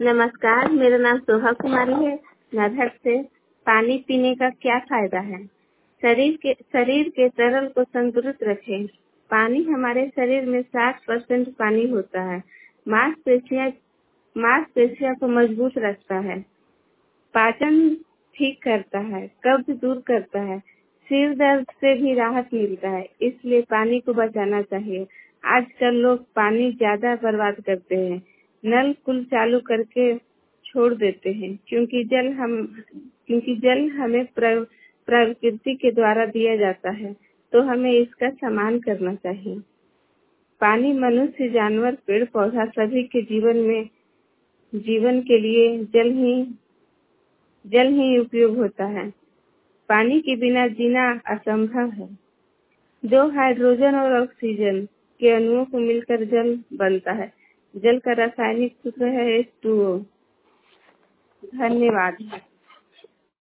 नमस्कार, मेरा नाम शोभा कुमारी है। नरहट से। पानी पीने का क्या फायदा है? शरीर के तरल को संतुलित रखें। पानी हमारे शरीर में 60% पानी होता है। मांसपेशियों को मजबूत रखता है, पाचन ठीक करता है, कब्ज दूर करता है, सिर दर्द से भी राहत मिलता है। इसलिए पानी को बचाना चाहिए। आजकल लोग पानी ज्यादा बर्बाद करते हैं, नल कुल चालू करके छोड़ देते हैं, क्योंकि जल हमें प्रकृति के द्वारा दिया जाता है, तो हमें इसका सम्मान करना चाहिए। पानी मनुष्य, जानवर, पेड़ पौधा सभी के जीवन के लिए जल ही उपयोग होता है। पानी के बिना जीना असंभव है। 2 हाइड्रोजन और ऑक्सीजन के अणुओं को मिलकर जल बनता है। जल का रासायनिक सूत्र है H2O। धन्यवाद।